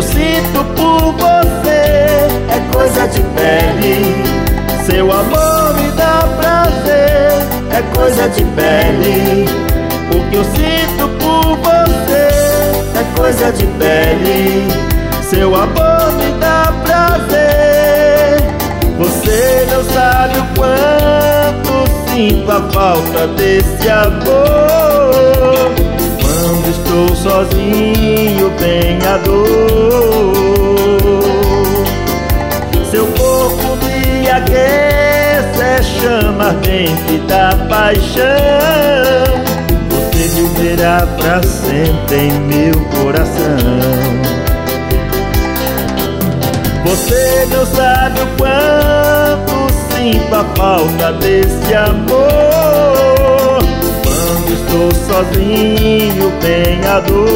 eu sinto por você é coisa de pele. Seu amor me dá prazer, é coisa de pele. O que eu sinto por você é coisa de pele. Seu amor me dá prazer. Você não sabe o quanto sinto a falta desse amor. Quando estou sozinho tem a dor. Seu corpo me aquece, é chama ardente da paixão. Você viverá pra sempre em meu coração. Você não sabe o quanto sinto a falta desse amor. Quando estou sozinho tem a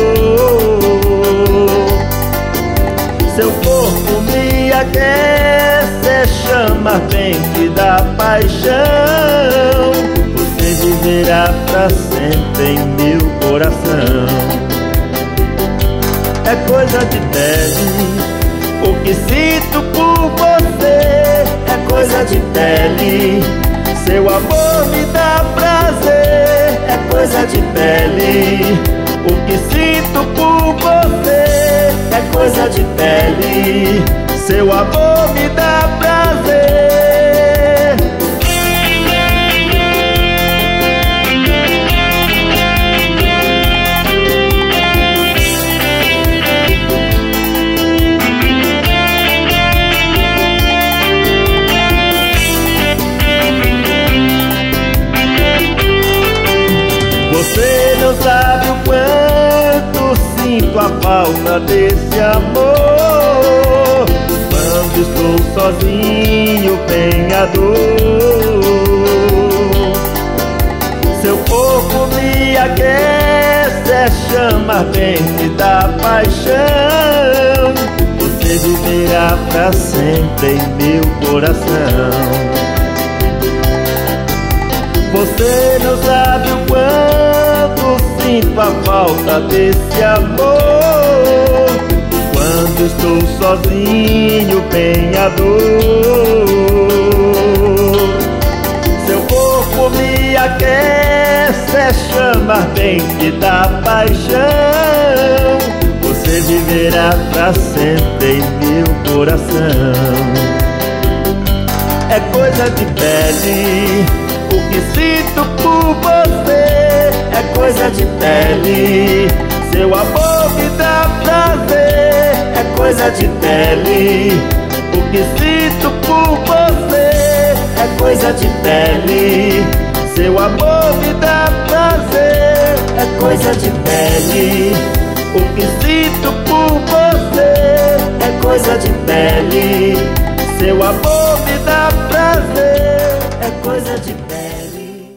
dor. Seu corpo me aquece, é chama ardente da paixão. Você viverá pra sempre em meu coração. É coisa de pele. O que sinto por você é coisa de pele. Seu amor me dá prazer, é coisa de pele. O que sinto por você é coisa de pele. Seu amor me dá prazer. Você não sabe o quanto sinto a falta desse amor. Quando estou sozinho tem a dor. Seu corpo me aquece, é chama ardente da paixão. Você viverá pra sempre em meu coração. Você não sabe o quanto sinto a falta desse amor. Quando estou sozinho tem a dor. Seu corpo me aquece, é chama ardente da paixão. Você viverá pra sempre em meu coração. É coisa de pele. O que sinto por você é coisa de pele. Seu amor me dá prazer, é coisa de pele. O que sinto por você é coisa de pele. Seu amor me dá prazer, é coisa de pele.